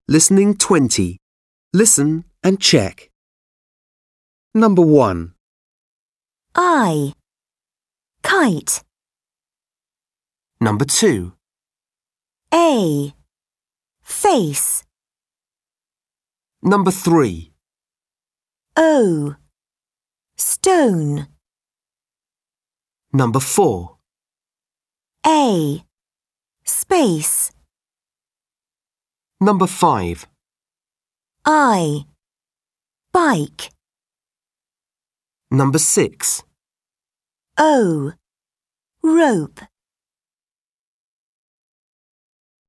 Listening 20. Listen and check. Number 1. I. Kite. Number 2. A. Face. Number 3. O. Stone. Number 4. A. Space. Number 5. I. Bike. Number 6. O. Rope.